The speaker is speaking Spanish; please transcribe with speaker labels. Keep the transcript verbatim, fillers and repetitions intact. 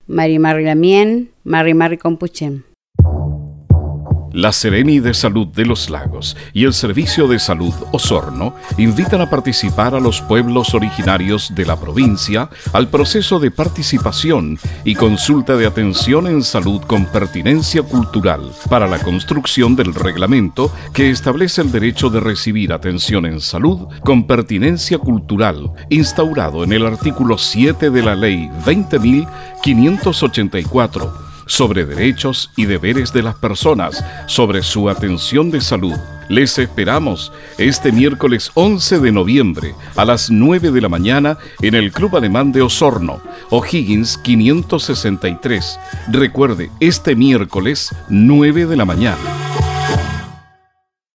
Speaker 1: Mari Mari Lamien, Mari Mari Compuchem.
Speaker 2: La Sereni de Salud de los Lagos y el Servicio de Salud Osorno invitan a participar a los pueblos originarios de la provincia al proceso de participación y consulta de atención en salud con pertinencia cultural para la construcción del reglamento que establece el derecho de recibir atención en salud con pertinencia cultural, instaurado en el artículo siete de la Ley veinte mil quinientos ochenta y cuatro. Sobre derechos y deberes de las personas, sobre su atención de salud. Les esperamos este miércoles once de noviembre a las nueve de la mañana en el Club Alemán de Osorno, O'Higgins quinientos sesenta y tres. Recuerde, este miércoles nueve de la mañana.